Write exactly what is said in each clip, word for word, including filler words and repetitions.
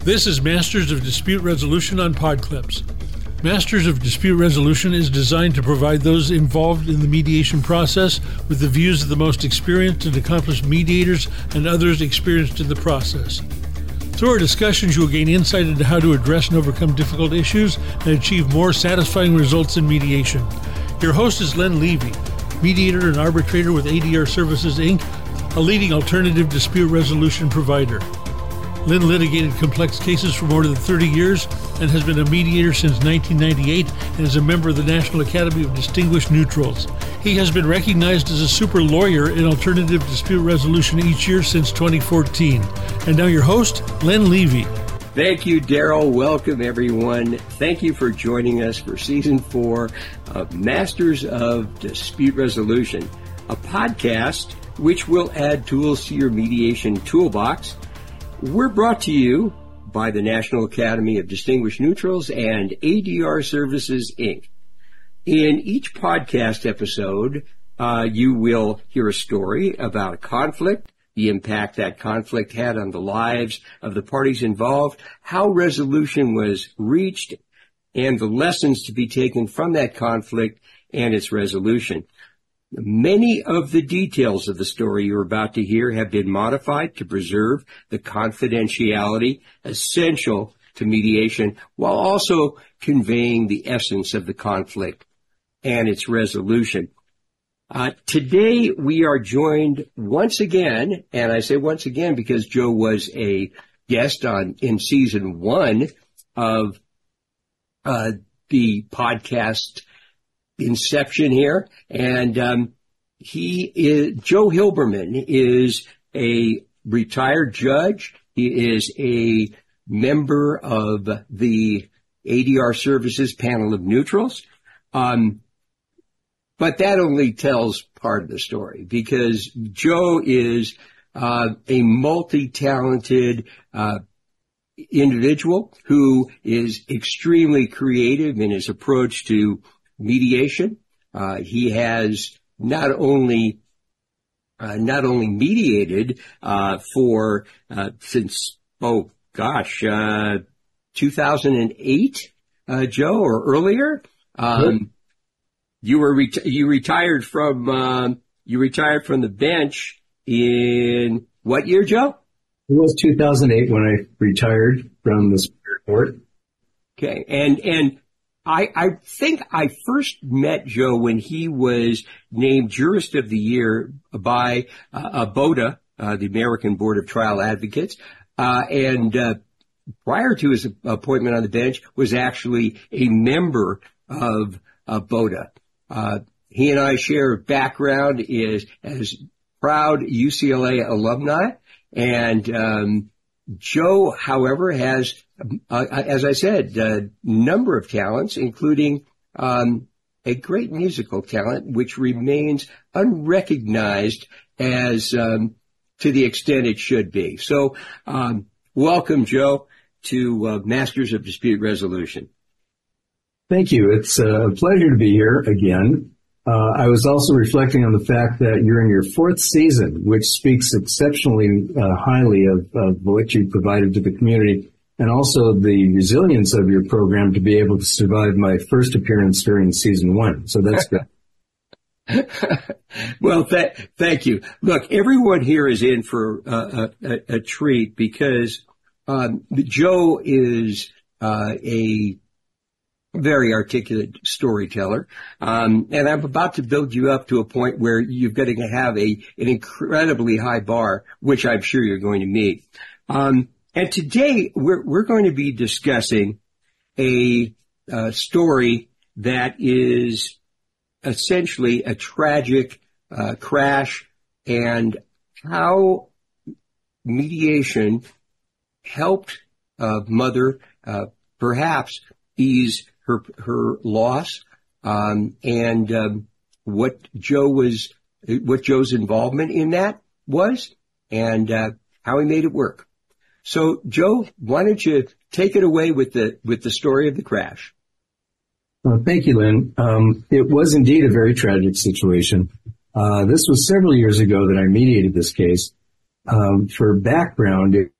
This is Masters of Dispute Resolution on Podclips. Masters of Dispute Resolution is designed to provide those involved in the mediation process with the views of the most experienced and accomplished mediators and others experienced in the process. Through our discussions, you will gain insight into how to address and overcome difficult issues and achieve more satisfying results in mediation. Your host is Len Levy, mediator and arbitrator with A D R Services, Incorporated, a leading alternative dispute resolution provider. Len litigated complex cases for more than thirty years and has been a mediator since nineteen ninety-eight and is a member of the National Academy of Distinguished Neutrals. He has been recognized as a super lawyer in alternative dispute resolution each year since twenty fourteen. And now your host, Len Levy. Thank you, Daryl. Welcome, everyone. Thank you for joining us for Season four of Masters of Dispute Resolution, a podcast which will add tools to your mediation toolbox. We're brought to you by the National Academy of Distinguished Neutrals and A D R Services, Incorporated. In each podcast episode, uh, you will hear a story about a conflict, the impact that conflict had on the lives of the parties involved, how resolution was reached, and the lessons to be taken from that conflict and its resolution. Many of the details of the story you're about to hear have been modified to preserve the confidentiality essential to mediation while also conveying the essence of the conflict and its resolution. Uh, today we are joined once again, and I say once again because Joe was a guest on in season one of uh, the podcast inception here, and um, he is Joe Hilberman is a retired judge. He is a member of the A D R Services panel of neutrals. Um, but that only tells part of the story because Joe is uh, a multi-talented uh, individual who is extremely creative in his approach to mediation. Uh, he has not only uh, not only mediated uh, for uh, since oh gosh uh, two thousand eight, uh, Joe, or earlier. Um, you were reti- you retired from um, you retired from the bench in what year, Joe? It was two thousand eight when I retired from the Superior Court. Okay, and and. I, I think I first met Joe when he was named Jurist of the Year by uh, ABOTA, uh, the American Board of Trial Advocates, uh, and uh, prior to his appointment on the bench was actually a member of ABOTA. Uh, he and I share a background is as proud U C L A alumni, and um, Joe, however, has, uh, as I said, a number of talents, including um, a great musical talent, which remains unrecognized as um, to the extent it should be. So, um, welcome, Joe, to uh, Masters of Dispute Resolution. Thank you. It's a pleasure to be here again. Uh, I was also reflecting on the fact that you're in your fourth season, which speaks exceptionally uh, highly of, of what you provided to the community and also the resilience of your program to be able to survive my first appearance during season one. So that's good. Well, th- thank you. Look, everyone here is in for uh, a, a treat because um, Joe is uh, a very articulate storyteller. Um, and I'm about to build you up to a point where you're going to have a, an incredibly high bar, which I'm sure you're going to meet. Um, and today we're, we're going to be discussing a, a story that is essentially a tragic, uh, crash and how mediation helped, uh, mother, uh, perhaps ease her her loss, um, and um, what Joe was, what Joe's involvement in that was, and uh, how he made it work. So, Joe, why don't you take it away with the with the story of the crash? Well, thank you, Lynn. Um, it was indeed a very tragic situation. Uh, this was several years ago that I mediated this case. Um, for background, it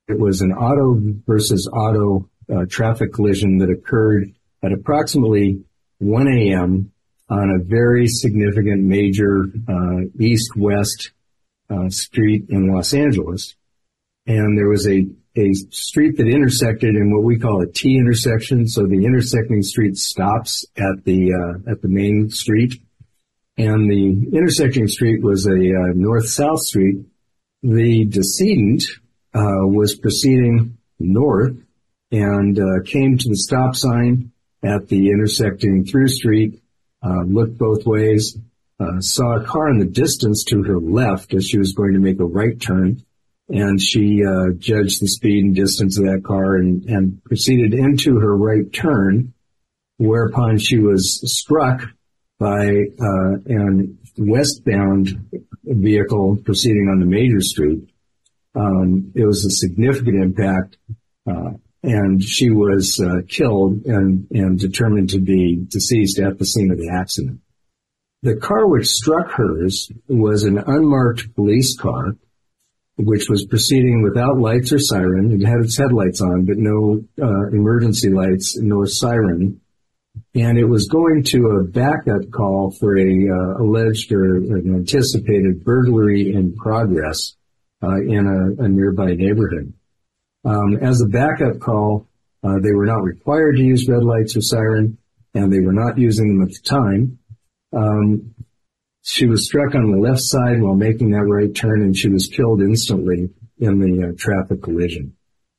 it was an auto versus auto uh, traffic collision that occurred at approximately one a.m. on a very significant major uh, east-west uh, street in Los Angeles. And there was a, a street that intersected in what we call a T intersection. So the intersecting street stops at the uh, at the main street. And the intersecting street was a uh, north-south street. The decedent uh, was proceeding north and uh, came to the stop sign at the intersecting through street, uh, looked both ways, uh, saw a car in the distance to her left as she was going to make a right turn, and she uh, judged the speed and distance of that car and, and proceeded into her right turn, whereupon she was struck by uh, an westbound vehicle proceeding on the major street. Um, it was a significant impact, uh, and she was uh, killed and, and determined to be deceased at the scene of the accident. The car which struck hers was an unmarked police car, which was proceeding without lights or siren. It had its headlights on, but no uh, emergency lights nor siren. And it was going to a backup call for a uh, alleged or an anticipated burglary in progress uh, in a, a nearby neighborhood. Um, as a backup call, uh, they were not required to use red lights or siren, and they were not using them at the time. Um, she was struck on the left side while making that right turn, and she was killed instantly in the uh, traffic collision.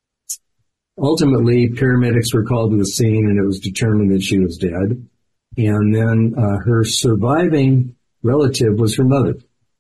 Ultimately, paramedics were called to the scene, and it was determined that she was dead. And then uh, her surviving relative was her mother.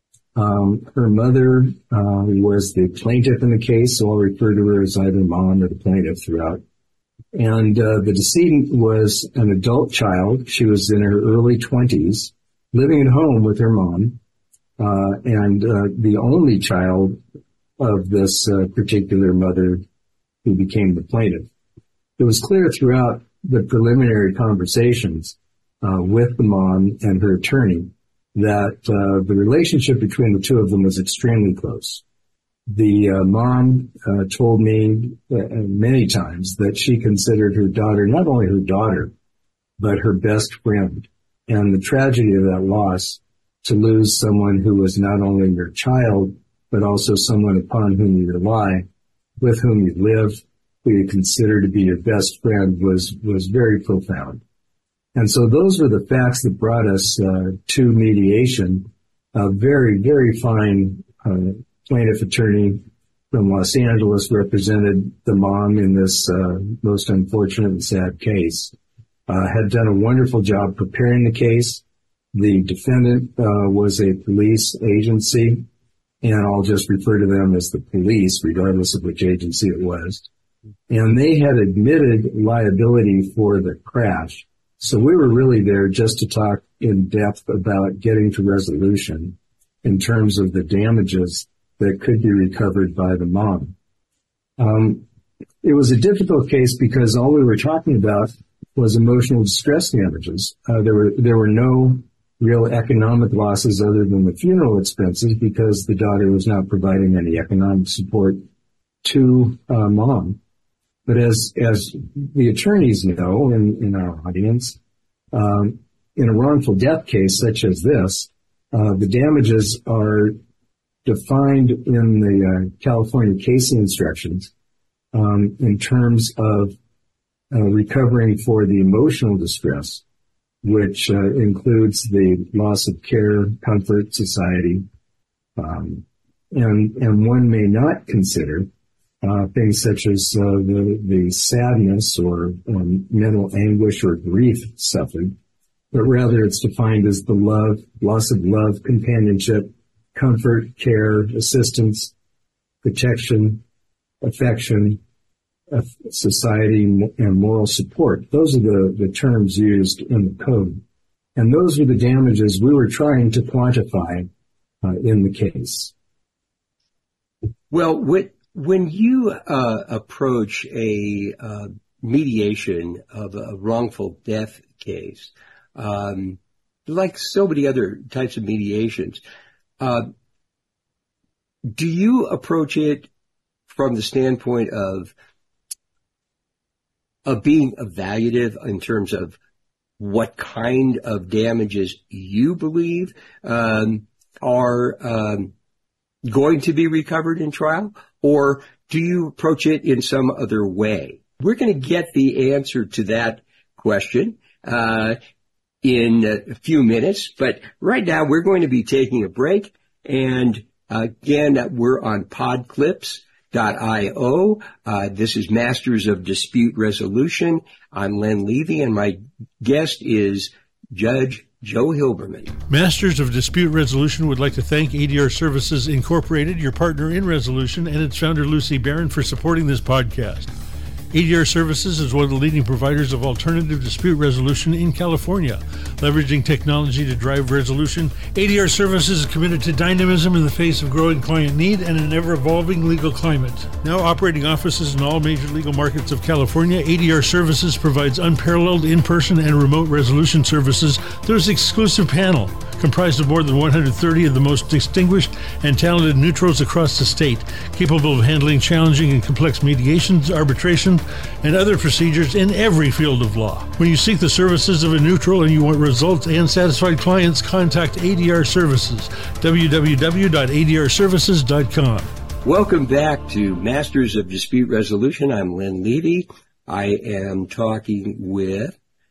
Um, her mother uh, was the plaintiff in the case, so I'll refer to her as either mom or the plaintiff throughout. And uh, the decedent was an adult child. She was in her early twenties, living at home with her mom, uh, and uh, the only child of this uh, particular mother who became the plaintiff. It was clear throughout the preliminary conversations uh, with the mom and her attorney that uh, the relationship between the two of them was extremely close. The uh, mom uh, told me uh, many times that she considered her daughter not only her daughter, but her best friend. And the tragedy of that loss, to lose someone who was not only your child, but also someone upon whom you rely, with whom you live, who you consider to be your best friend, was was very profound. And so those were the facts that brought us uh, to mediation. A very, very fine uh, plaintiff attorney from Los Angeles represented the mom in this uh, most unfortunate and sad case. Uh, had done a wonderful job preparing the case. The defendant uh, was a police agency, and I'll just refer to them as the police, regardless of which agency it was. And they had admitted liability for the crash. So we were really there just to talk in depth about getting to resolution in terms of the damages that could be recovered by the mom. Um, it was a difficult case because all we were talking about was emotional distress damages. Uh, there were there were no real economic losses other than the funeral expenses because the daughter was not providing any economic support to uh, mom. But as as the attorneys know in, in our audience, um, in a wrongful death case such as this, uh, the damages are defined in the uh, California casing instructions um, in terms of uh, recovering for the emotional distress, which uh, includes the loss of care, comfort, society, um, and and one may not consider Uh, things such as uh, the, the sadness or um, mental anguish or grief suffered, but rather it's defined as the love, loss of love, companionship, comfort, care, assistance, protection, affection, uh, society, and moral support. Those are the, the terms used in the code. And those are the damages we were trying to quantify uh, in the case. Well, what When you uh, approach a uh, mediation of a wrongful death case, um, like so many other types of mediations, uh, do you approach it from the standpoint of of being evaluative in terms of what kind of damages you believe um, are um, going to be recovered in trial, or do you approach it in some other way? We're going to get the answer to that question uh, in a few minutes, but right now we're going to be taking a break, and uh, again, we're on podclips dot io. Uh, this is Masters of Dispute Resolution. I'm Len Levy, and my guest is Judge Joe Hilberman. Masters of Dispute Resolution would like to thank A D R Services Incorporated, your partner in resolution, and its founder, Lucy Barron, for supporting this podcast. A D R Services is one of the leading providers of alternative dispute resolution in California. Leveraging technology to drive resolution, A D R Services is committed to dynamism in the face of growing client need and an ever-evolving legal climate. Now operating offices in all major legal markets of California, A D R Services provides unparalleled in-person and remote resolution services through its exclusive panel, comprised of more than one hundred thirty of the most distinguished and talented neutrals across the state, capable of handling challenging and complex mediations, arbitration, and other procedures in every field of law. When you seek the services of a neutral and you want results and satisfied clients, contact A D R Services, w w w dot a d r services dot com. Welcome back to Masters of Dispute Resolution. I'm Len Levy. I am talking with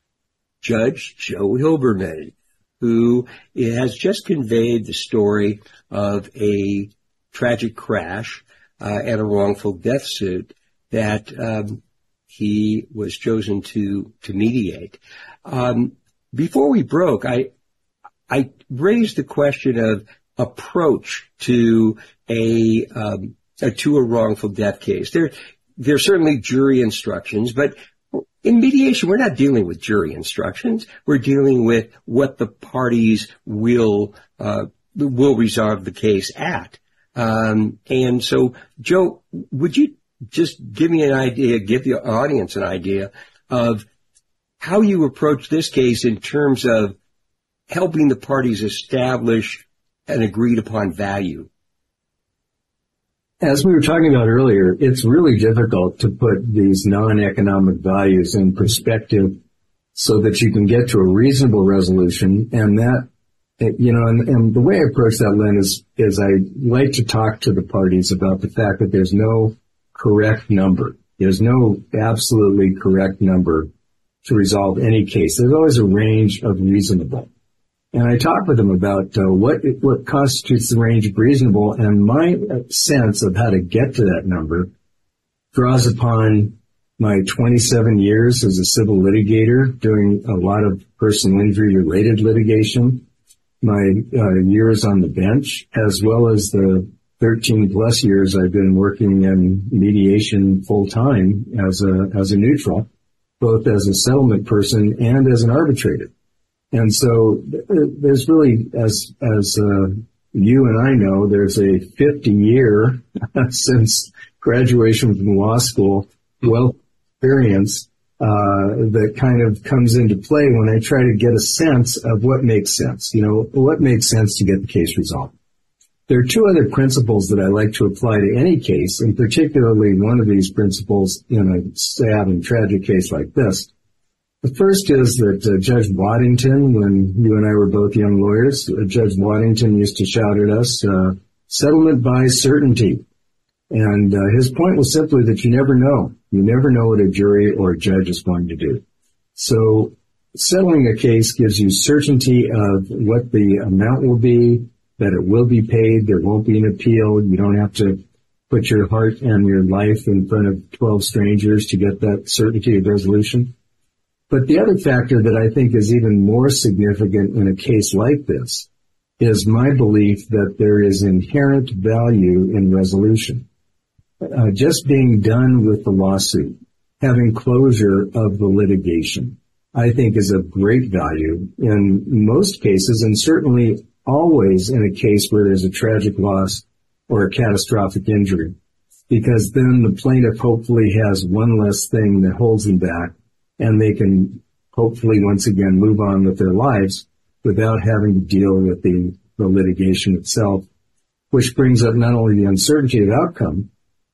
Judge Joe Hilberman, who has just conveyed the story of a tragic crash uh, and a wrongful death suit that um, he was chosen to to mediate. Um, before we broke, I I raised the question of approach to a, um, a to a wrongful death case. There there are certainly jury instructions, but in mediation, we're not dealing with jury instructions. We're dealing with what the parties will uh, will resolve the case at. Um, and so, Joe, would you just give me an idea, give the audience an idea of how you approach this case in terms of helping the parties establish an agreed upon value? As we were talking about earlier, it's really difficult to put these non-economic values in perspective so that you can get to a reasonable resolution. And that, you know, and, and the way I approach that, Len, is, is I like to talk to the parties about the fact that there's no correct number. There's no absolutely correct number to resolve any case. There's always a range of reasonable. And I talk with them about uh, what what constitutes the range of reasonable, and my sense of how to get to that number draws upon my twenty-seven years as a civil litigator, doing a lot of personal injury-related litigation, my uh, years on the bench, as well as the thirteen plus years I've been working in mediation full-time as a as a neutral, both as a settlement person and as an arbitrator. And so there's really, as as uh, you and I know, there's a fifty-year since graduation from law school, wealth experience uh, that kind of comes into play when I try to get a sense of what makes sense. You know, what makes sense to get the case resolved. There are two other principles that I like to apply to any case, and particularly one of these principles in a sad and tragic case like this. The first is that uh, Judge Waddington, when you and I were both young lawyers, uh, Judge Waddington used to shout at us, uh, settlement by certainty. And uh, his point was simply that you never know. You never know what a jury or a judge is going to do. So settling a case gives you certainty of what the amount will be, that it will be paid, there won't be an appeal, you don't have to put your heart and your life in front of twelve strangers to get that certainty of resolution. But the other factor that I think is even more significant in a case like this is my belief that there is inherent value in resolution. Uh, just being done with the lawsuit, having closure of the litigation, I think is of great value in most cases, and certainly always in a case where there's a tragic loss or a catastrophic injury, because then the plaintiff hopefully has one less thing that holds them back, and they can hopefully once again move on with their lives without having to deal with the, the litigation itself, which brings up not only the uncertainty of outcome,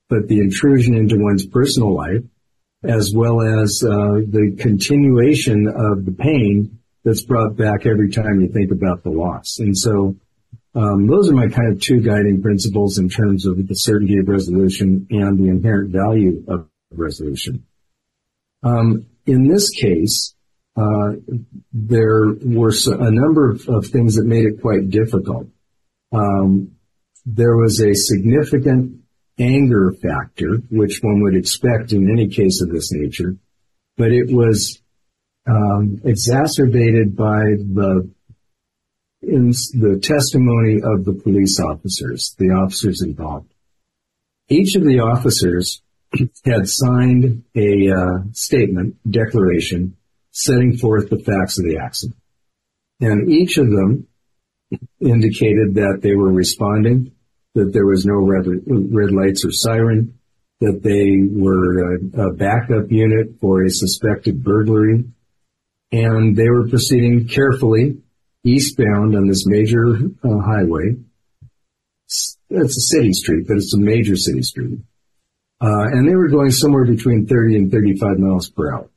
but the intrusion into one's personal life, as well as uh, the continuation of the pain that's brought back every time you think about the loss. And so um, those are my kind of two guiding principles in terms of the certainty of resolution and the inherent value of resolution. Um, in this case, uh, there were a number of, of things that made it quite difficult. Um, there was a significant anger factor, which one would expect in any case of this nature, but it was um, exacerbated by the in the testimony of the police officers, the officers involved. Each of the officers had signed a uh, statement, declaration, setting forth the facts of the accident. And each of them indicated that they were responding, that there was no red, red lights or siren, that they were a, a backup unit for a suspected burglary, and they were proceeding carefully eastbound on this major uh, highway. It's a city street, but it's a major city street. Uh, and they were going somewhere between thirty and thirty-five miles per hour.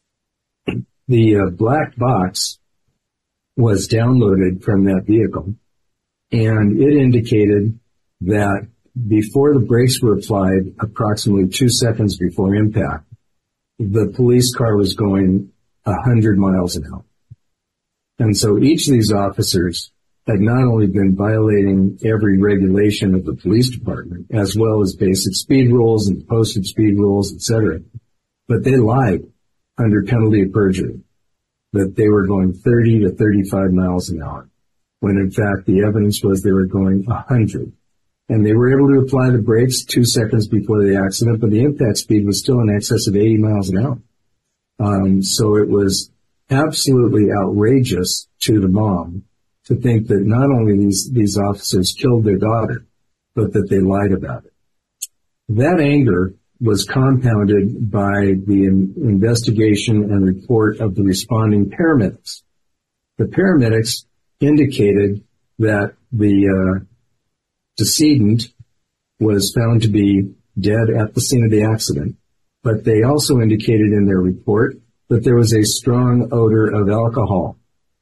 The uh, black box was downloaded from that vehicle, and it indicated that before the brakes were applied, approximately two seconds before impact, the police car was going one hundred miles an hour. And so each of these officers had not only been violating every regulation of the police department, as well as basic speed rules and posted speed rules, et cetera, but they lied under penalty of perjury that they were going thirty to thirty-five miles an hour, when in fact the evidence was they were going one hundred. And they were able to apply the brakes two seconds before the accident, but the impact speed was still in excess of eighty miles an hour. Um, so it was absolutely outrageous to the mom to think that not only these, these officers killed their daughter, but that they lied about it. That anger was compounded by the in- investigation and report of the responding paramedics. The paramedics indicated that the uh, decedent was found to be dead at the scene of the accident, but they also indicated in their report that there was a strong odor of alcohol.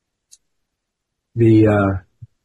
The uh,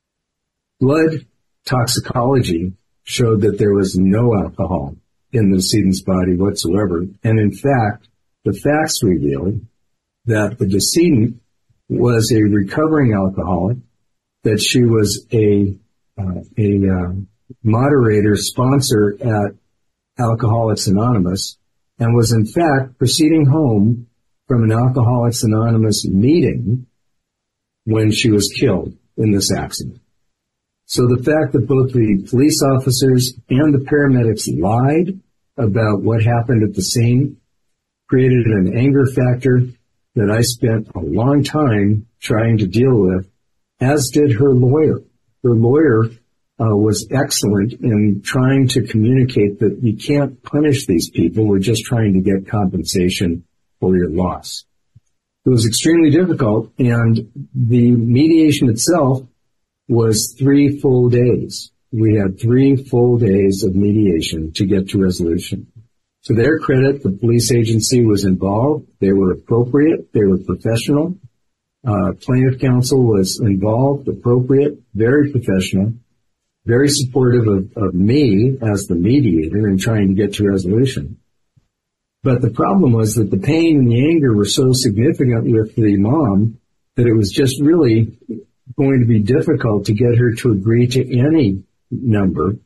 blood toxicology showed that there was no alcohol in the decedent's body whatsoever, and in fact, the facts revealed that the decedent was a recovering alcoholic, that she was a uh, a uh, moderator sponsor at Alcoholics Anonymous, and was in fact proceeding home from an Alcoholics Anonymous meeting when she was killed in this accident. So the fact that both the police officers and the paramedics lied about what happened at the scene created an anger factor that I spent a long time trying to deal with, as did her lawyer. Her lawyer uh, was excellent in trying to communicate that you can't punish these people. We're just trying to get compensation for your loss. It was extremely difficult, and the mediation itself was three full days. We had three full days of mediation to get to resolution. To their credit, the police agency was involved. They were appropriate. They were professional. Uh, plaintiff counsel was involved, appropriate, very professional, very supportive of, of me as the mediator in trying to get to resolution. But the problem was that the pain and the anger were so significant with the mom that it was just really going to be difficult to get her to agree to any number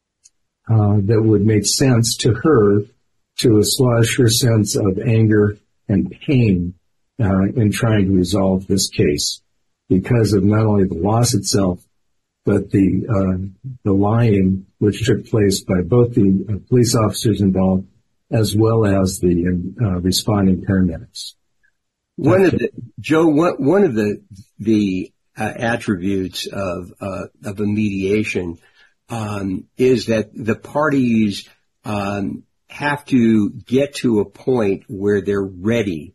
uh, that would make sense to her to assuage her sense of anger and pain uh, in trying to resolve this case, because of not only the loss itself, but the uh, the lying which took place by both the uh, police officers involved as well as the uh, responding paramedics. One of the Joe, one, one of the the uh, attributes of uh, of a mediation um, is that the parties um, have to get to a point where they're ready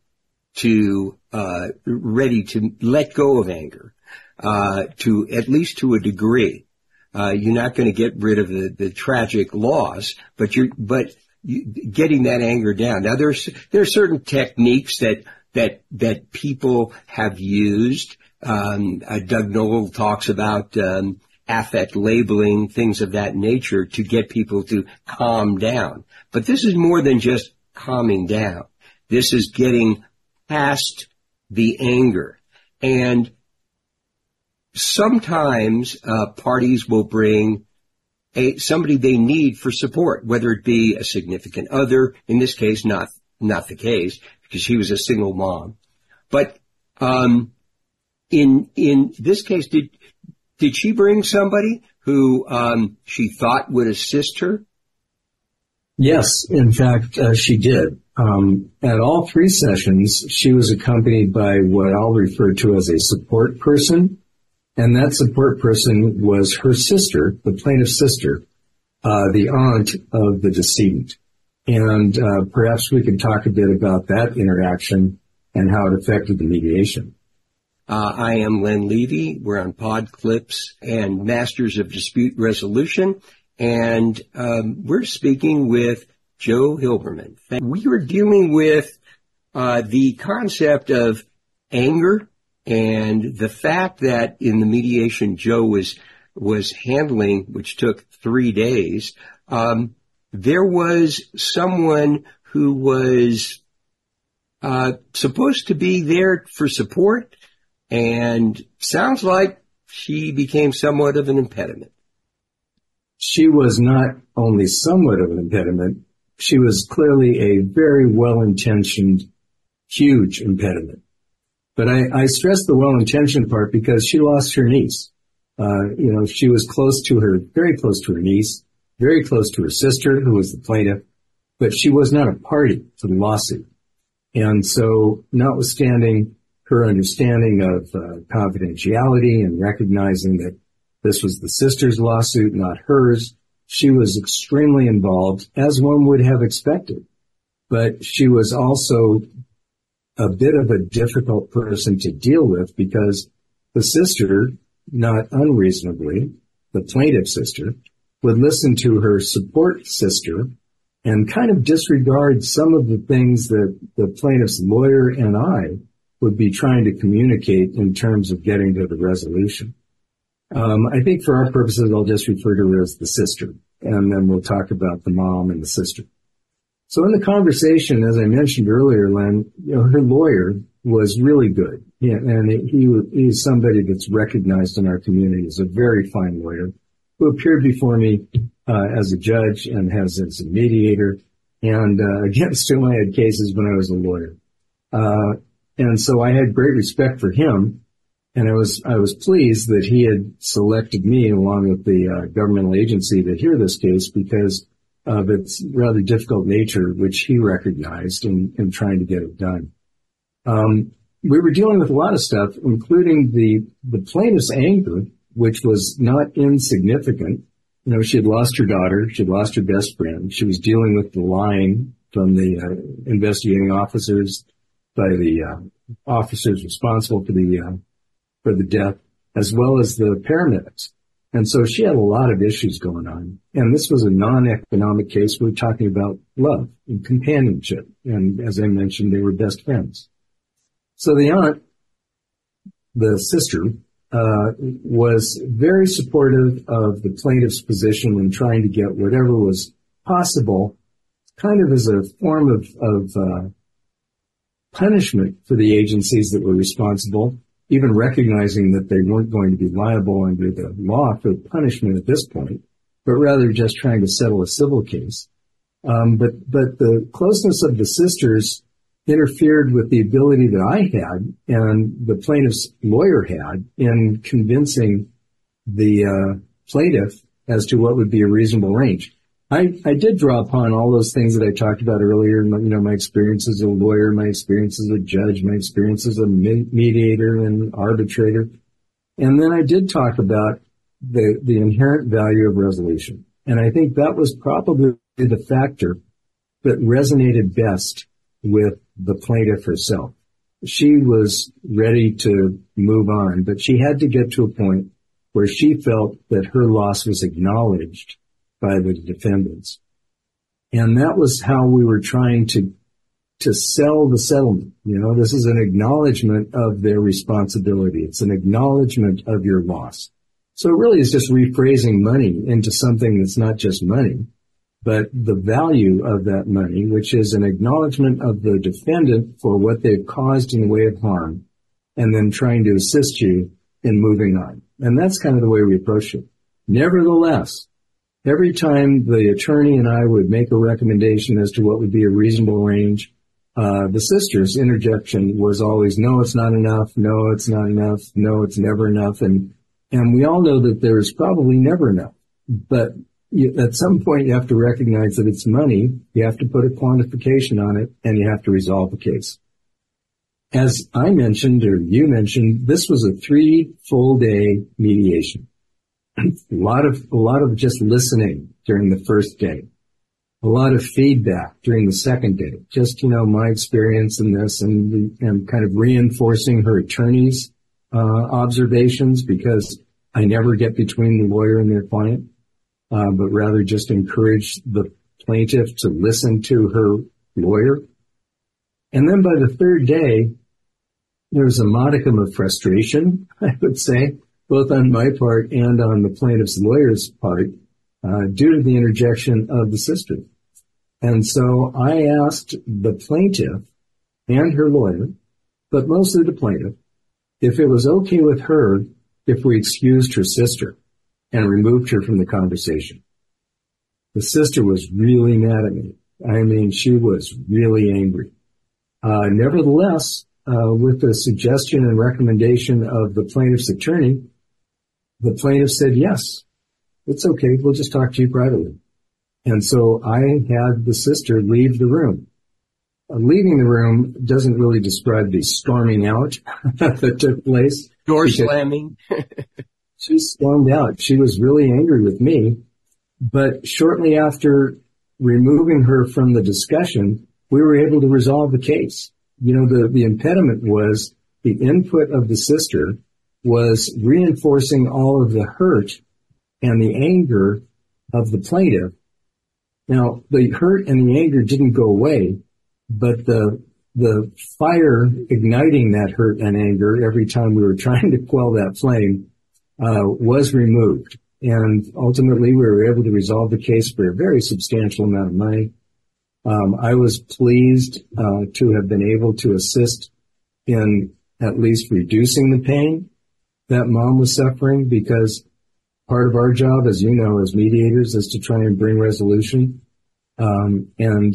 to uh, ready to let go of anger, uh, to at least to a degree. Uh, you're not going to get rid of the, the tragic loss, but you're, but you, getting that anger down. Now there's, there are certain techniques that, that, that people have used. Um, uh, Doug Noll talks about, um, affect labeling, things of that nature to get people to calm down. But this is more than just calming down. This is getting past the anger. And sometimes uh, parties will bring a, somebody they need for support, whether it be a significant other. In this case, not not the case, because she was a single mom. But um, in in this case, did did she bring somebody who um, she thought would assist her? Yes, in fact, uh, she did. Um, at all three sessions, she was accompanied by what I'll refer to as a support person. And that support person was her sister, the plaintiff's sister, uh, the aunt of the decedent. And uh, perhaps we could talk a bit about that interaction and how it affected the mediation. Uh, I am Len Levy. We're on Podclips and Masters of Dispute Resolution. And um, we're speaking with Joe Hilberman. We were dealing with uh, the concept of anger and the fact that in the mediation Joe was was handling, which took three days, um, there was someone who was uh, supposed to be there for support, and sounds like she became somewhat of an impediment. She was not only somewhat of an impediment, she was clearly a very well-intentioned, huge impediment. But I, I stress the well-intentioned part because she lost her niece. Uh, you know, she was close to her, very close to her niece, very close to her sister, who was the plaintiff, but she was not a party to the lawsuit. And so, notwithstanding her understanding of uh, confidentiality and recognizing that this was the sister's lawsuit, not hers, she was extremely involved, as one would have expected. But she was also a bit of a difficult person to deal with because the sister, not unreasonably, the plaintiff's sister, would listen to her support sister and kind of disregard some of the things that the plaintiff's lawyer and I would be trying to communicate in terms of getting to the resolution. Um, I think for our purposes, I'll just refer to her as the sister, and then we'll talk about the mom and the sister. So in the conversation, as I mentioned earlier, Len, you know, her lawyer was really good. Yeah, and he, he is somebody that's recognized in our community as a very fine lawyer who appeared before me uh, as a judge and has as a mediator, and uh, against whom I had cases when I was a lawyer. Uh, and so I had great respect for him, and I was I was pleased that he had selected me along with the uh, governmental agency to hear this case because of its rather difficult nature, which he recognized in, in trying to get it done. Um, we were dealing with a lot of stuff, including the, the plaintiff's anger, which was not insignificant. You know, she had lost her daughter. She had lost her best friend. She was dealing with the lying from the uh, investigating officers by the uh, officers responsible for the, uh, for the death, as well as the paramedics. And so she had a lot of issues going on. And this was a non-economic case. We were talking about love and companionship. And as I mentioned, they were best friends. So the aunt, the sister, uh, was very supportive of the plaintiff's position in trying to get whatever was possible, kind of as a form of, of uh, punishment for the agencies that were responsible, even recognizing that they weren't going to be liable under the law for punishment at this point, but rather just trying to settle a civil case. Um, but, but the closeness of the sisters interfered with the ability that I had and the plaintiff's lawyer had in convincing the uh, plaintiff as to what would be a reasonable range. I, I did draw upon all those things that I talked about earlier, you know, my experience as a lawyer, my experience as a judge, my experience as a mediator and arbitrator. And then I did talk about the, the inherent value of resolution. And I think that was probably the factor that resonated best with the plaintiff herself. She was ready to move on, but she had to get to a point where she felt that her loss was acknowledged by the defendants. And that was how we were trying to to sell the settlement. You know, this is an acknowledgement of their responsibility. It's an acknowledgement of your loss. So it really is just rephrasing money into something that's not just money, but the value of that money, which is an acknowledgement of the defendant for what they've caused in the way of harm, and then trying to assist you in moving on. And that's kind of the way we approach it. Nevertheless, every time the attorney and I would make a recommendation as to what would be a reasonable range, uh, the sister's interjection was always, no, it's not enough, no, it's not enough, no, it's never enough. And, and we all know that there's probably never enough. But you, at some point you have to recognize that it's money, you have to put a quantification on it, and you have to resolve the case. As I mentioned, or you mentioned, this was a three full day mediation. A lot of, a lot of just listening during the first day. A lot of feedback during the second day. Just, you know, my experience in this and, and kind of reinforcing her attorney's, uh, observations, because I never get between the lawyer and their client, uh, but rather just encourage the plaintiff to listen to her lawyer. And then by the third day, there was a modicum of frustration, I would say, both on my part and on the plaintiff's lawyer's part, uh, due to the interjection of the sister. And so I asked the plaintiff and her lawyer, but mostly the plaintiff, if it was okay with her if we excused her sister and removed her from the conversation. The sister was really mad at me. I mean, she was really angry. Uh, nevertheless, uh, with the suggestion and recommendation of the plaintiff's attorney, the plaintiff said, yes, it's okay. We'll just talk to you privately. And so I had the sister leave the room. Uh, leaving the room doesn't really describe the storming out that took place. Door slamming. She stormed out. She was really angry with me. But shortly after removing her from the discussion, we were able to resolve the case. You know, the, the impediment was the input of the sister was reinforcing all of the hurt and the anger of the plaintiff. Now, the hurt and the anger didn't go away, but the the fire igniting that hurt and anger every time we were trying to quell that flame uh, was removed. And ultimately, we were able to resolve the case for a very substantial amount of money. Um, I was pleased uh, to have been able to assist in at least reducing the pain that mom was suffering, because part of our job, as you know, as mediators, is to try and bring resolution. Um, and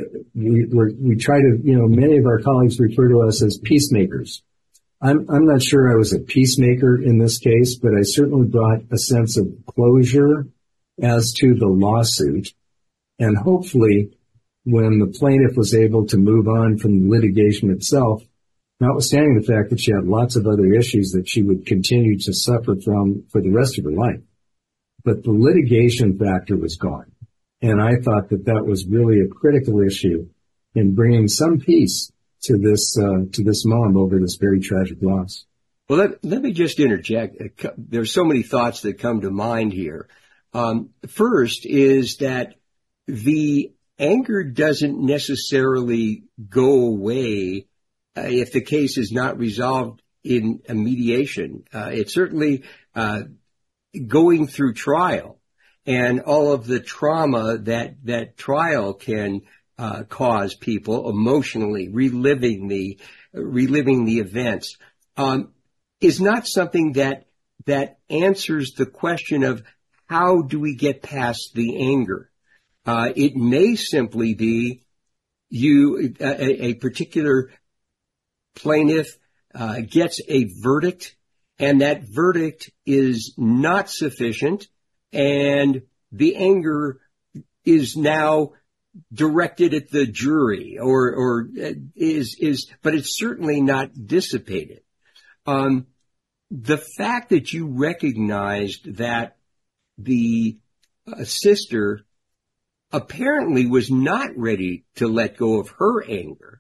we we're, we try to, you know, many of our colleagues refer to us as peacemakers. I'm I'm not sure I was a peacemaker in this case, but I certainly brought a sense of closure as to the lawsuit. And hopefully, when the plaintiff was able to move on from the litigation itself, notwithstanding the fact that she had lots of other issues that she would continue to suffer from for the rest of her life, but the litigation factor was gone. And I thought that that was really a critical issue in bringing some peace to this uh, to this mom over this very tragic loss. Well, let, let me just interject. There's so many thoughts that come to mind here. Um, first is that the anger doesn't necessarily go away uh, if the case is not resolved in a mediation. Uh, it's certainly uh, going through trial and all of the trauma that that trial can uh, cause people emotionally, reliving the reliving the events, um, is not something that that answers the question of how do we get past the anger. Uh, it may simply be you, a, a particular plaintiff uh, gets a verdict, and that verdict is not sufficient, and the anger is now directed at the jury, or or is is, but it's certainly not dissipated. Um, the fact that you recognized that the uh, sister apparently was not ready to let go of her anger,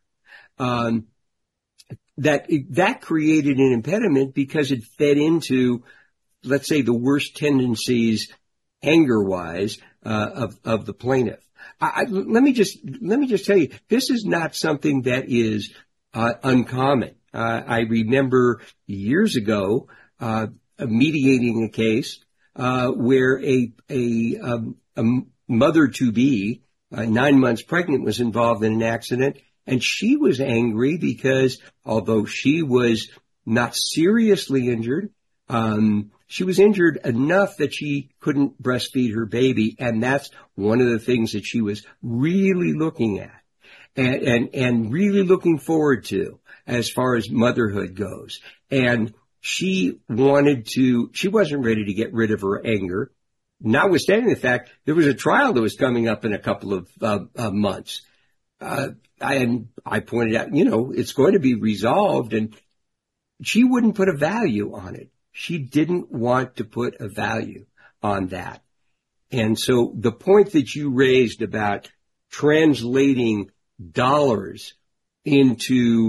um, that that created an impediment because it fed into let's say, the worst tendencies, anger-wise, uh, of of the plaintiff. I, I, let me just let me just tell you, this is not something that is uh, uncommon. Uh, I remember years ago uh, mediating a case uh, where a a, um, a mother-to-be, uh, nine months pregnant, was involved in an accident, and she was angry because although she was not seriously injured, um, she was injured enough that she couldn't breastfeed her baby, and that's one of the things that she was really looking at and and, and really looking forward to as far as motherhood goes. And she wanted to, she wasn't ready to get rid of her anger, notwithstanding the fact there was a trial that was coming up in a couple of uh, uh, months. Uh, I, and I pointed out, you know, it's going to be resolved, and she wouldn't put a value on it. She didn't want to put a value on that. And so the point that you raised about translating dollars into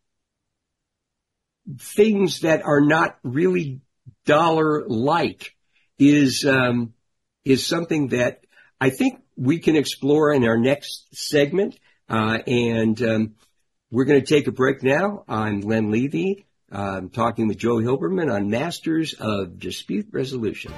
things that are not really dollar-like is um, is something that I think we can explore in our next segment. Uh, and um, we're going to take a break now. I'm Len Levy. I'm talking with Joe Hilberman on Masters of Dispute Resolution.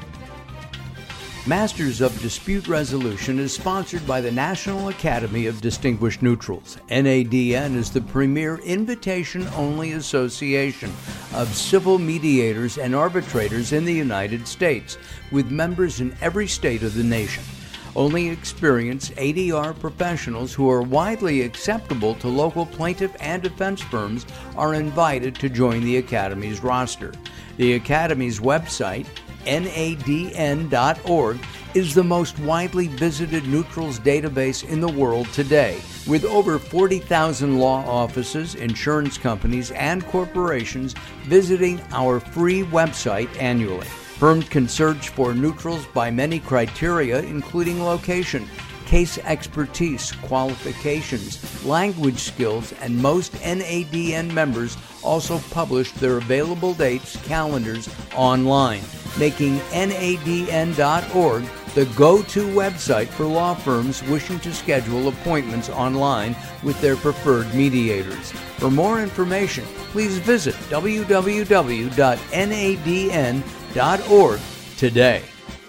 Masters of Dispute Resolution is sponsored by the National Academy of Distinguished Neutrals. N A D N is the premier invitation-only association of civil mediators and arbitrators in the United States, with members in every state of the nation. Only experienced A D R professionals who are widely acceptable to local plaintiff and defense firms are invited to join the Academy's roster. The Academy's website, N A D N dot org, is the most widely visited neutrals database in the world today, with over forty thousand law offices, insurance companies, and corporations visiting our free website annually. Firms can search for neutrals by many criteria, including location, case expertise, qualifications, language skills, and most N A D N members also publish their available dates, calendars online, making N A D N dot org the go-to website for law firms wishing to schedule appointments online with their preferred mediators. For more information, please visit w w w dot N A D N dot org today.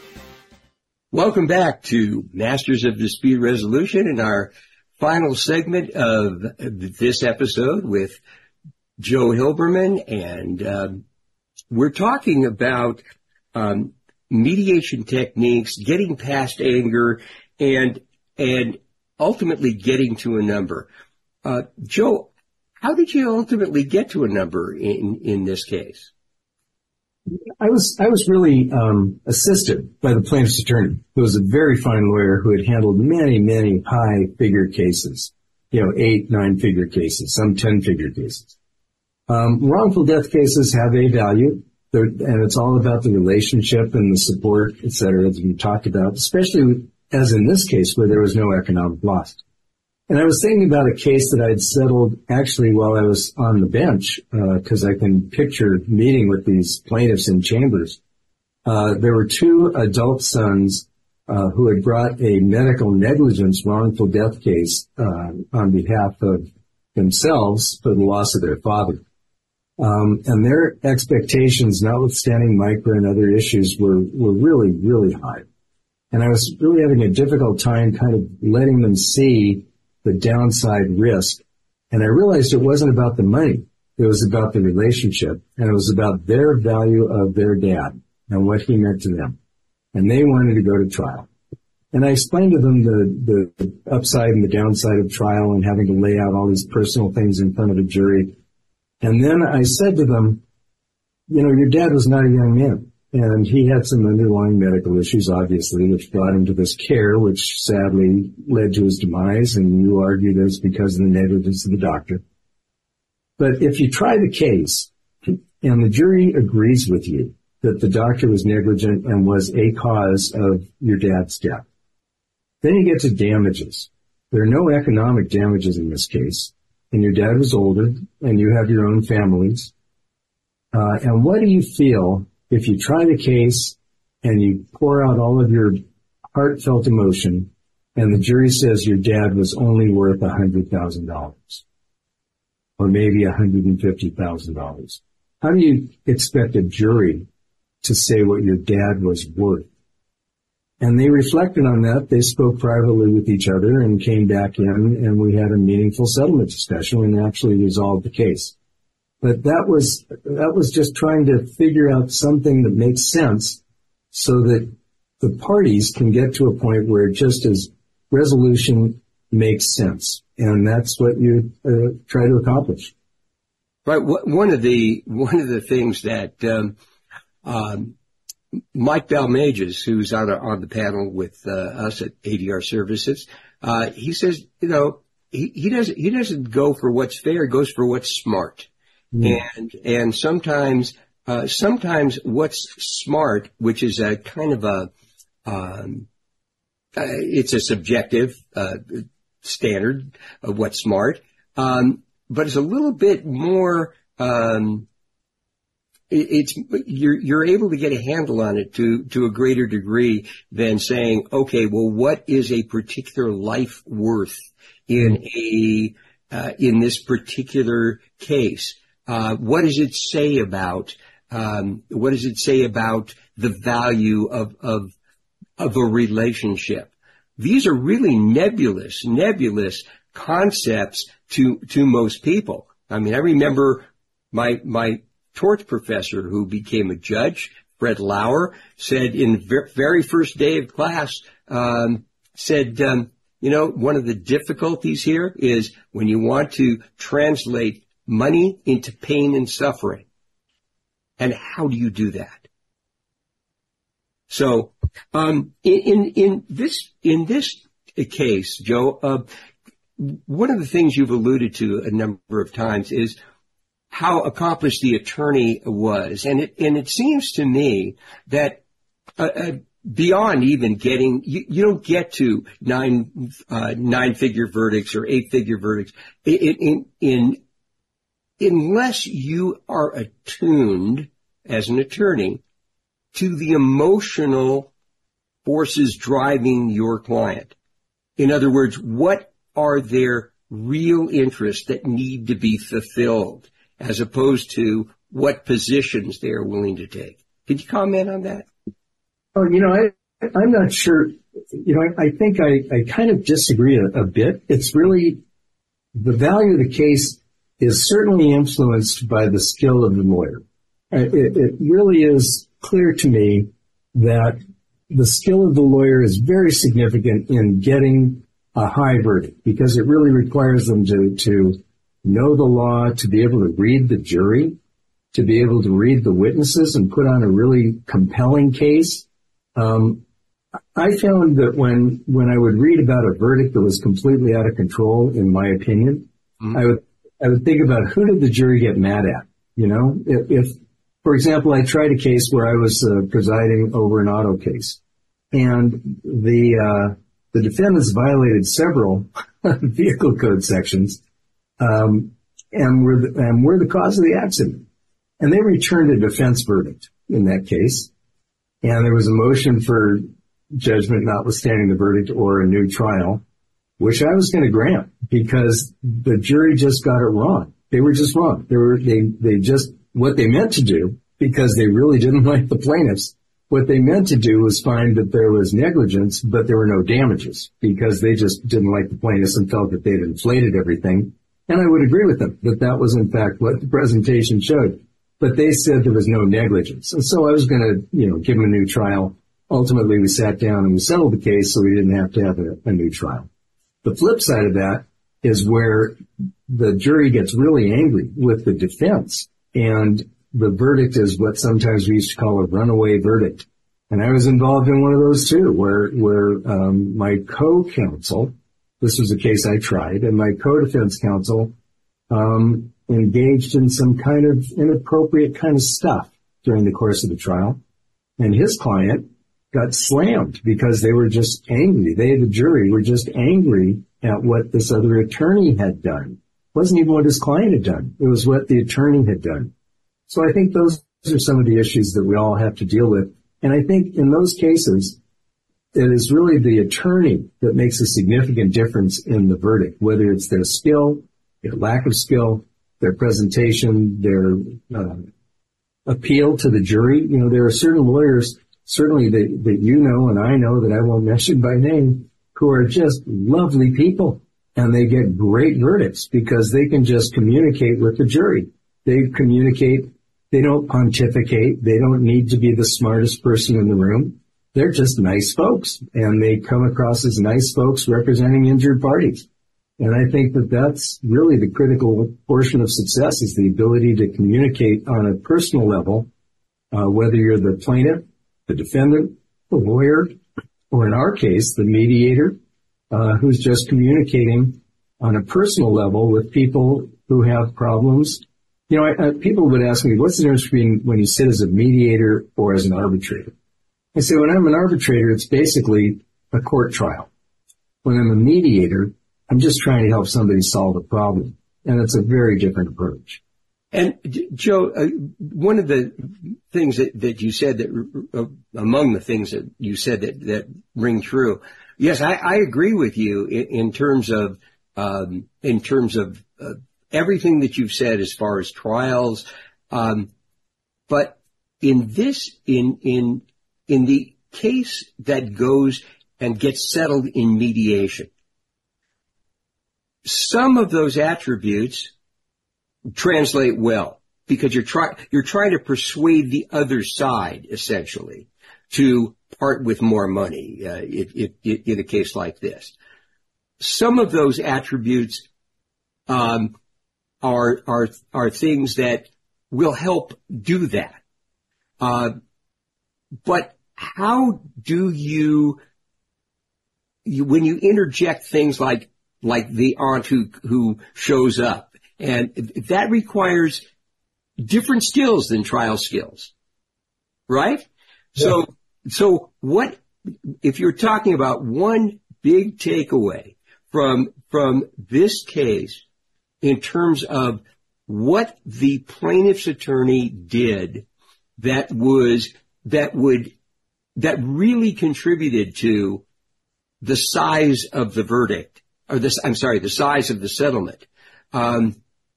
Welcome back to Masters of Dispute Resolution in our final segment of this episode with Joe Hilberman, and um, we're talking about um, mediation techniques, getting past anger, and and ultimately getting to a number. Uh, Joe, how did you ultimately get to a number in in this case? I was I was really um, assisted by the plaintiff's attorney, who was a very fine lawyer who had handled many, many high-figure cases, you know, eight, nine-figure cases, some ten-figure cases. Um, wrongful death cases have a value, and it's all about the relationship and the support, et cetera, as we talked about, especially as in this case where there was no economic loss. And I was thinking about a case that I'd settled actually while I was on the bench, because uh, I can picture meeting with these plaintiffs in chambers. Uh, there were two adult sons uh, who had brought a medical negligence wrongful death case uh, on behalf of themselves for the loss of their father. Um, and their expectations, notwithstanding MICRA and other issues, were, were really, really high. And I was really having a difficult time kind of letting them see the downside risk. And I realized it wasn't about the money. It was about the relationship. And it was about their value of their dad and what he meant to them. And they wanted to go to trial. And I explained to them the, the upside and the downside of trial and having to lay out all these personal things in front of a jury. And then I said to them, you know, your dad was not a young man. And he had some underlying medical issues, obviously, which brought him to this care, which sadly led to his demise. And you argued it's because of the negligence of the doctor. But if you try the case and the jury agrees with you that the doctor was negligent and was a cause of your dad's death, then you get to damages. There are no economic damages in this case. And your dad was older and you have your own families. Uh, and what do you feel if you try the case and you pour out all of your heartfelt emotion and the jury says your dad was only worth one hundred thousand dollars or maybe one hundred fifty thousand dollars, how do you expect a jury to say what your dad was worth? And they reflected on that. They spoke privately with each other and came back in, and we had a meaningful settlement discussion and actually resolved the case. But that was, that was just trying to figure out something that makes sense so that the parties can get to a point where just as resolution makes sense. And that's what you uh, try to accomplish. Right. One of the, one of the things that, um, um, Mike Balmages, who's on, a, on the panel with uh, us at A D R Services, uh, he says, you know, he, he doesn't he doesn't go for what's fair; he goes for what's smart. Mm. And and sometimes uh, sometimes what's smart, which is a kind of a um, uh, it's a subjective uh, standard of what's smart, um, but it's a little bit more. Um, It's, you're, you're able to get a handle on it to, to a greater degree than saying, okay, well, what is a particular life worth in a, uh, in this particular case? Uh, what does it say about, um, what does it say about the value of, of, of a relationship? These are really nebulous, nebulous concepts to, to most people. I mean, I remember my, my, tort professor who became a judge, Fred Lauer, said in the very first day of class, um, said, um, you know, one of the difficulties here is when you want to translate money into pain and suffering. And how do you do that? So, um, in, in, in this, in this case, Joe, uh, one of the things you've alluded to a number of times is how accomplished the attorney was. And it, and it seems to me that, uh, uh, beyond even getting, you, you don't get to nine, uh, nine figure verdicts or eight figure verdicts in, in, in, unless you are attuned as an attorney to the emotional forces driving your client. In other words, what are their real interests that need to be fulfilled, as opposed to what positions they are willing to take. Could you comment on that? Oh, you know, I, I'm not sure. You know, I, I think I, I kind of disagree a, a bit. It's really, the value of the case is certainly influenced by the skill of the lawyer. It, it really is clear to me that the skill of the lawyer is very significant in getting a high verdict, because it really requires them to, to know the law, to be able to read the jury, to be able to read the witnesses and put on a really compelling case. Um, I found that when, when I would read about a verdict that was completely out of control, in my opinion, mm-hmm. I would, I would think about who did the jury get mad at? You know, if, if for example, I tried a case where I was uh, presiding over an auto case, and the, uh, the defendants violated several vehicle code sections. Um, and were the, and were the cause of the accident. And they returned a defense verdict in that case. And there was a motion for judgment notwithstanding the verdict or a new trial, which I was going to grant because the jury just got it wrong. They were just wrong. They were, they, they just, what they meant to do, because they really didn't like the plaintiffs, what they meant to do was find that there was negligence, but there were no damages because they just didn't like the plaintiffs and felt that they'd inflated everything. And I would agree with them that that was, in fact, what the presentation showed. But they said there was no negligence. And so I was going to, you know, give them a new trial. Ultimately, we sat down and we settled the case so we didn't have to have a, a new trial. The flip side of that is where the jury gets really angry with the defense. And the verdict is what sometimes we used to call a runaway verdict. And I was involved in one of those too, where, where, um, my co-counsel, this was a case I tried, and my co-defense counsel um engaged in some kind of inappropriate kind of stuff during the course of the trial. And his client got slammed because they were just angry. They, the jury, were just angry at what this other attorney had done. It wasn't even what his client had done. It was what the attorney had done. So I think those Those are some of the issues that we all have to deal with. And I think in those cases, it is really the attorney that makes a significant difference in the verdict, whether it's their skill, their lack of skill, their presentation, their uh, appeal to the jury. You know, there are certain lawyers, certainly that, that you know and I know that I won't mention by name, who are just lovely people, and they get great verdicts because they can just communicate with the jury. They communicate. They don't pontificate. They don't need to be the smartest person in the room. They're just nice folks, and they come across as nice folks representing injured parties. And I think that that's really the critical portion of success, is the ability to communicate on a personal level, uh, whether you're the plaintiff, the defendant, the lawyer, or in our case, the mediator, uh, who's just communicating on a personal level with people who have problems. You know, I, I, people would ask me, what's the difference between when you sit as a mediator or as an arbitrator? I say, when I'm an arbitrator, it's basically a court trial. When I'm a mediator, I'm just trying to help somebody solve a problem. And it's a very different approach. And Joe, uh, one of the things that, that you said that, uh, among the things that you said that, that ring true. Yes, I, I agree with you in, in terms of, um, in terms of, uh, everything that you've said as far as trials. Um, but in this, in, in, in the case that goes and gets settled in mediation, some of those attributes translate well because you're trying, you're trying to persuade the other side essentially to part with more money, uh, if, if, if, in a case like this. Some of those attributes, um, are, are, are things that will help do that. Uh, but how do you, you, when you interject things like, like the aunt who, who shows up, and that requires different skills than trial skills, right? Yeah. So, so what, if you're talking about one big takeaway from, from this case in terms of what the plaintiff's attorney did that was, that would, that really contributed to the size of the verdict, or this, I'm sorry, the size of the settlement, um,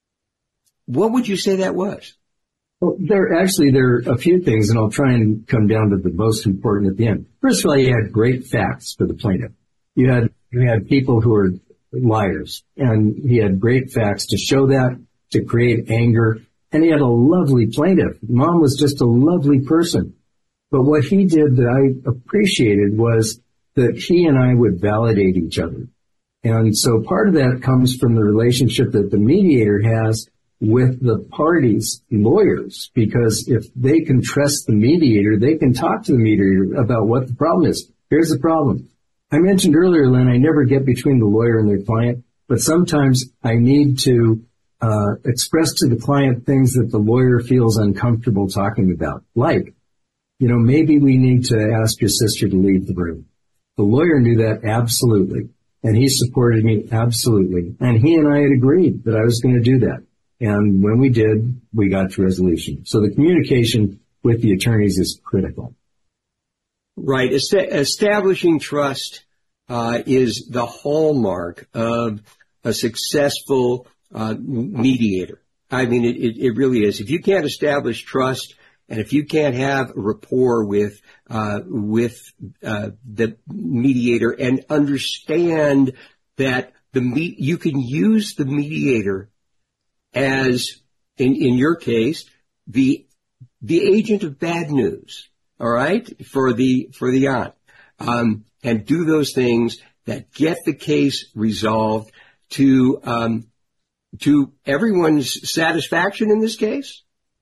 what would you say that was? Well, there actually, there are a few things, and I'll try and come down to the most important at the end. First of all, you had great facts for the plaintiff. You had, you had people who were liars, and he had great facts to show that, to create anger, and he had a lovely plaintiff. Mom was just a lovely person. But what he did that I appreciated was that he and I would validate each other. And so part of that comes from the relationship that the mediator has with the parties' lawyers, because if they can trust the mediator, they can talk to the mediator about what the problem is. Here's the problem. I mentioned earlier, Lynn, I never get between the lawyer and their client, but sometimes I need to uh express to the client things that the lawyer feels uncomfortable talking about. Like, you know, maybe we need to ask your sister to leave the room. The lawyer knew that absolutely, and he supported me absolutely. And he and I had agreed that I was going to do that. And when we did, we got to resolution. So the communication with the attorneys is critical. Right. Est- establishing trust uh is the hallmark of a successful uh mediator. I mean, it, it, it really is. If you can't establish trust, and if you can't have a rapport with uh with uh the mediator and understand that the me- you can use the mediator as, in, in your case, the, the agent of bad news, all right, for the, for the aunt, um, and do those things that get the case resolved to, um, to everyone's satisfaction in this case?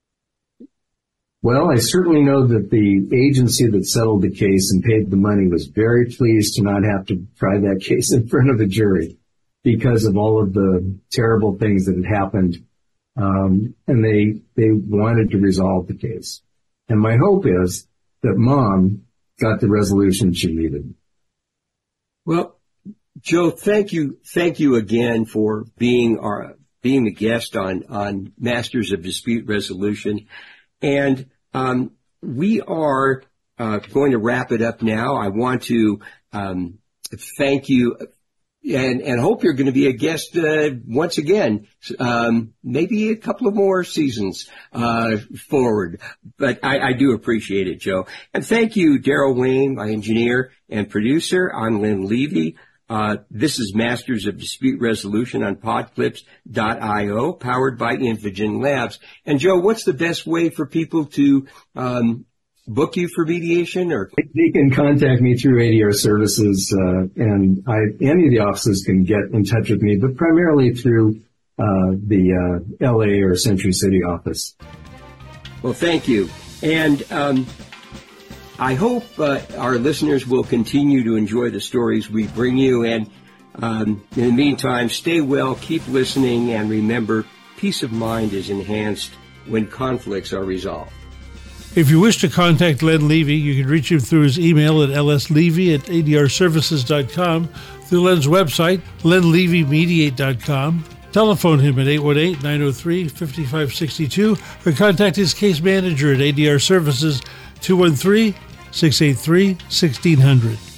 Well, I certainly know that the agency that settled the case and paid the money was very pleased to not have to try that case in front of a jury, because of all of the terrible things that had happened. Um, and they, they wanted to resolve the case. And my hope is that Mom got the resolution she needed. Well, Joe, thank you. Thank you again for being our, being the guest on, on Masters of Dispute Resolution. And Um, we are uh, going to wrap it up now. I want to um, thank you and, and hope you're going to be a guest uh, once again, um, maybe a couple of more seasons uh, forward. But I, I do appreciate it, Joe. And thank you, Daryl Wayne, my engineer and producer. I'm Lynn Levy. Uh, this is Masters of Dispute Resolution on Podclips dot io, powered by Infogen Labs. And Joe, what's the best way for people to um, book you for mediation? Or they can contact me through A D R Services, uh, and I, any of the offices can get in touch with me, but primarily through uh, the uh, L A or Century City office. Well, thank you. And um, I hope uh, our listeners will continue to enjoy the stories we bring you. And um, in the meantime, stay well, keep listening, and remember, peace of mind is enhanced when conflicts are resolved. If you wish to contact Len Levy, you can reach him through his email at l s levy at a d r services dot com, through Len's website, len levy mediate dot com. Telephone him at eight one eight, nine oh three, five five six two, or contact his case manager at A D R Services, two one three, six eight three, one six zero zero.